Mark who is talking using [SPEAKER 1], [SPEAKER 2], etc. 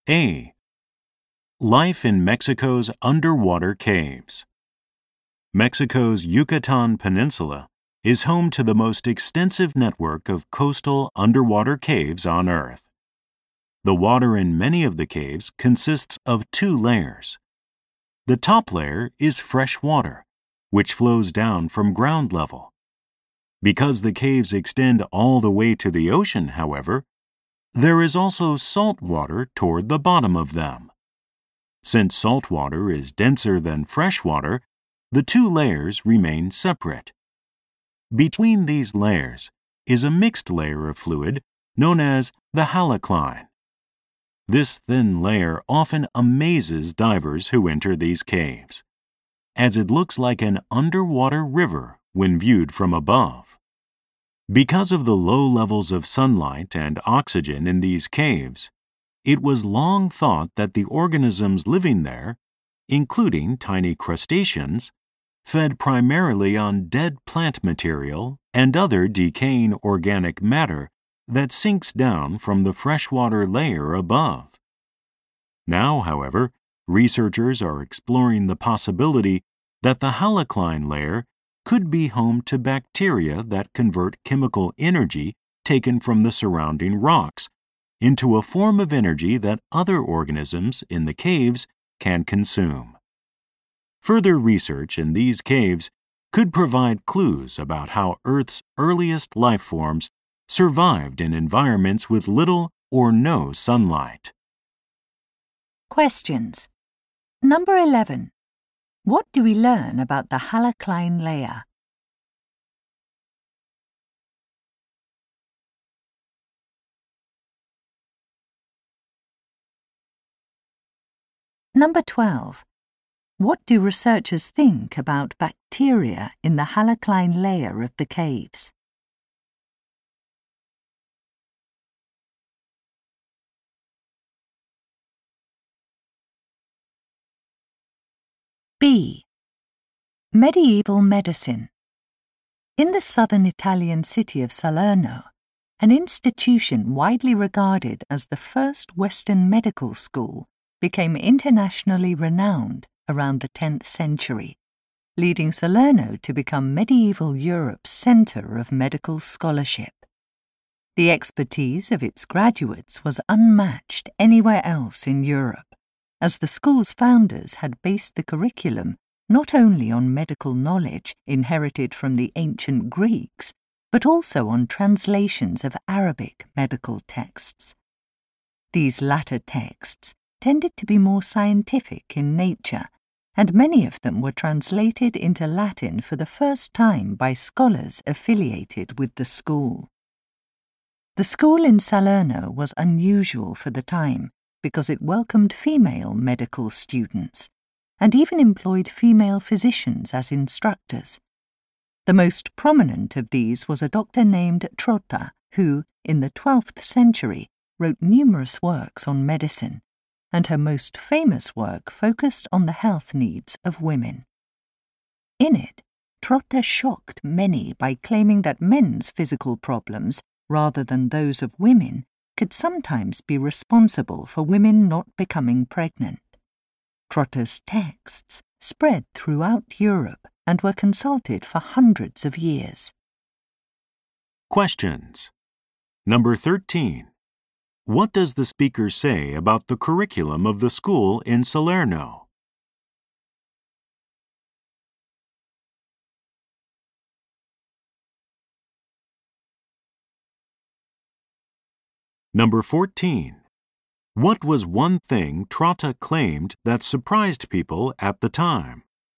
[SPEAKER 1] A. Life in Mexico's underwater caves. Mexico's Yucatan Peninsula is home to the most extensive network of coastal underwater caves on Earth. The water in many of the caves consists of two layers. The top layer is fresh water, which flows down from ground level. Because the caves extend all the way to the ocean, however, there is also salt water toward the bottom of them. Since salt water is denser than fresh water, the two layers remain separate. Between these layers is a mixed layer of fluid known as the halocline. This thin layer often amazes divers who enter these caves, as it looks like an underwater river when viewed from above. Because of the low levels of sunlight and oxygen in these caves, it was long thought that the organisms living there, including tiny crustaceans, fed primarily on dead plant material and other decaying organic matter that sinks down from the freshwater layer above. Now, however, researchers are exploring the possibility that the halocline layer could be home to bacteria that convert chemical energy taken from the surrounding rocks into a form of energy that other organisms in the caves can consume. Further research in these caves could provide clues about how Earth's earliest life forms survived in environments with little or no sunlight.
[SPEAKER 2] Questions. Number 11. What do we learn about the halocline layer? Number 12. What do researchers think about bacteria in the halocline layer of the caves? B. Medieval medicine. In the southern Italian city of Salerno, an institution widely regarded as the first Western medical school became internationally renowned around the 10th century, leading Salerno to become medieval Europe's centre of medical scholarship. The expertise of its graduates was unmatched anywhere else in Europe, as the school's founders had based the curriculum not only on medical knowledge inherited from the ancient Greeks, but also on translations of Arabic medical texts. These latter texts tended to be more scientific in nature, and many of them were translated into Latin for the first time by scholars affiliated with the school. The school in Salerno was unusual for the time because it welcomed female medical students and even employed female physicians as instructors. The most prominent of these was a doctor named Trotta, who, in the 12th century, wrote numerous works on medicine, and her most famous work focused on the health needs of women. In it, Trotta shocked many by claiming that men's physical problems, rather than those of women, could sometimes be responsible for women not becoming pregnant. Trotta's texts spread throughout Europe and were consulted for hundreds of years.
[SPEAKER 1] Questions. Number 13. What does the speaker say about the curriculum of the school in Salerno? Number 14. What was one thing Trotta claimed that surprised people at the time?